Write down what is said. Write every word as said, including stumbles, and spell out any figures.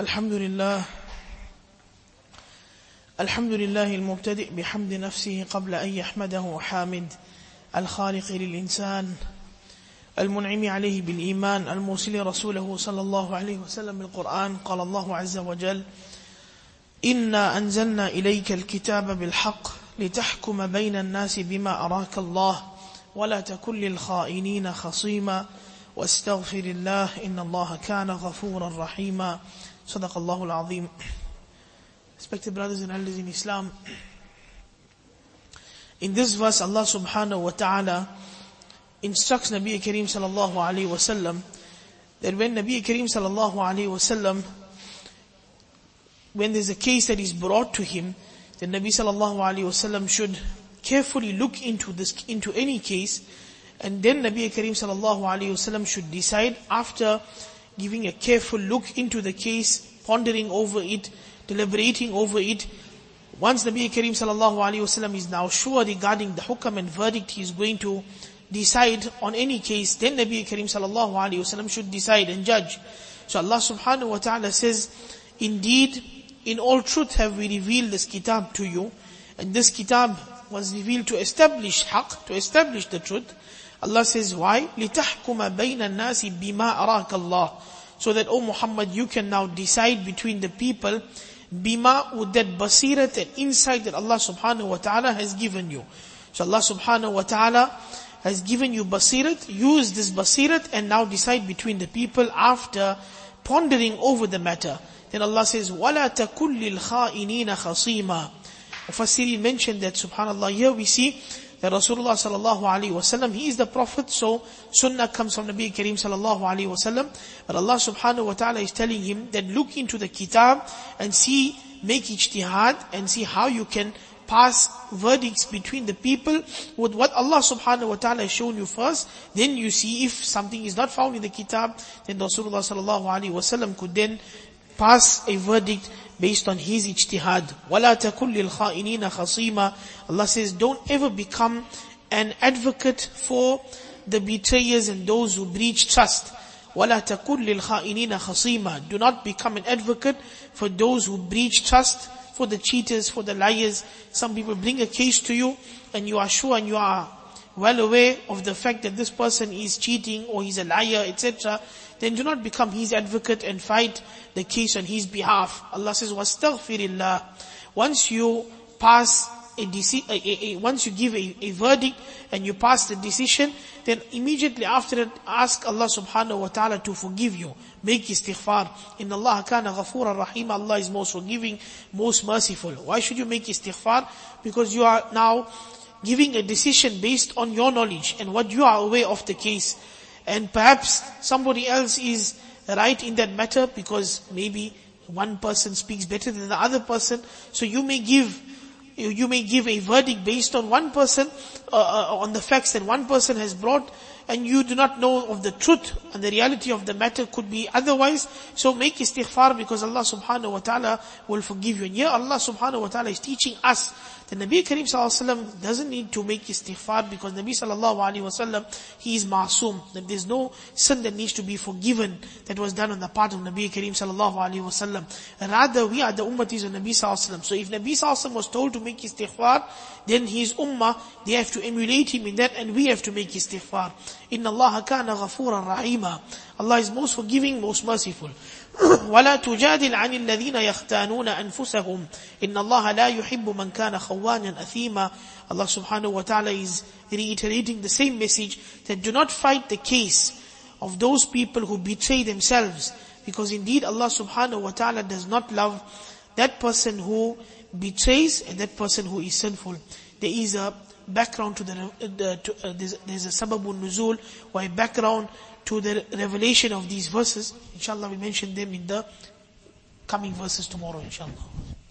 الحمد لله الحمد لله المبتدئ بحمد نفسه قبل أن يحمده حامد الخالق للإنسان المنعم عليه بالإيمان المرسل رسوله صلى الله عليه وسلم بالقرآن. قال الله عز وجل: إنا أنزلنا إليك الكتاب بالحق لتحكم بين الناس بما أراك الله ولا تكن للخائنين خصيما واستغفر الله إن الله كان غفورا رحيما. صدق الله العظيم. Respected brothers and elders in Islam, in this verse Allah subhanahu wa ta'ala instructs Nabi Kareem sallallahu alayhi wa sallam that when Nabi Kareem sallallahu alayhi wa sallam, when there's a case that is brought to him, then Nabi sallallahu alayhi wa sallam should carefully look into this, into any case, and then Nabi Kareem sallallahu alayhi wa sallam should decide after giving a careful look into the case, pondering over it, deliberating over it. Once Nabi Kareem sallallahu alayhi wa sallam is now sure regarding the hukam and verdict he is going to decide on any case, then Nabi Kareem sallallahu alayhi wa sallam should decide and judge. So Allah subhanahu wa ta'ala says, indeed, in all truth have we revealed this kitab to you, and this kitab was revealed to establish haqq, to establish the truth. Allah says, why? لِتَحْكُمَ بَيْنَ النَّاسِ بِمَا أَرَاكَ اللَّهِ, so that, O Muhammad, you can now decide between the people, bima, with that basirat and insight that Allah subhanahu wa ta'ala has given you. So Allah subhanahu wa ta'ala has given you basirat, use this basirat and now decide between the people after pondering over the matter. Then Allah says, وَلَا تَكُلِّ الْخَائِنِينَ خَصِيمًا. Mufassirin mentioned that, subhanallah, here we see that Rasulullah sallallahu alaihi wasallam, he is the Prophet, so sunnah comes from Nabi Kareem sallallahu alaihi wasallam. But Allah subhanahu wa ta'ala is telling him that look into the kitab and see, make ijtihad and see how you can pass verdicts between the people with what Allah subhanahu wa ta'ala has shown you first. Then you see if something is not found in the kitab, then Rasulullah sallallahu alaihi wasallam could then pass a verdict based on his ijtihad. وَلَا تَكُلِّ الْخَائِنِينَ خَصِيمًا. Allah says, don't ever become an advocate for the betrayers and those who breach trust. وَلَا تَكُلِّ الْخَائِنِينَ خَصِيمًا. Do not become an advocate for those who breach trust, for the cheaters, for the liars. Some people bring a case to you and you are sure and you are well aware of the fact that this person is cheating or he's a liar, et cetera. Then do not become his advocate and fight the case on his behalf. Allah says, وَاسْتَغْفِرِ اللَّهِ. Once you pass a, deci- a, a, a once you give a, a verdict and you pass the decision, then immediately after that, ask Allah subhanahu wa ta'ala to forgive you. Make istighfar. Inna Allah kana ghafuran rahim. Allah is most forgiving, most merciful. Why should you make istighfar? Because you are now giving a decision based on your knowledge and what you are aware of the case. And perhaps somebody else is right in that matter because maybe one person speaks better than the other person. So you may give, you may give a verdict based on one person, uh, on the facts that one person has brought, and you do not know of the truth and the reality of the matter could be otherwise. So make istighfar because Allah subhanahu wa ta'ala will forgive you. And here Allah subhanahu wa ta'ala is teaching us that Nabi Kareem sallallahu alaihi wasallam doesn't need to make istighfar because Nabi sallallahu alaihi wasallam, he is ma'soom. That there's no sin that needs to be forgiven that was done on the part of Nabi Kareem sallallahu alaihi wasallam. Rather, we are the ummatis of Nabi sallallahu alaihi wasallam. So if Nabi sallallahu alaihi wasallam was told to make istighfar, then his ummah, they have to emulate him in that and we have to make istighfar. Inna Allah kana ghafuran rahima. Allah is most forgiving, most merciful. وَلَا تُجَادِلْ عَنِ الَّذِينَ يَخْتَانُونَ أَنفُسَهُمْ إِنَّ اللَّهَ لَا يُحِبُّ مَنْ كَانَ خَوَّانًا أَثِيمًا. Allah subhanahu wa ta'ala is reiterating the same message, that do not fight the case of those people who betray themselves, because indeed Allah subhanahu wa ta'ala does not love that person who betrays and that person who is sinful. There is a background to the, the to, uh, there's, there's a sababun nuzul, or a background to the revelation of these verses. Inshallah we mention them in the coming verses tomorrow, inshallah.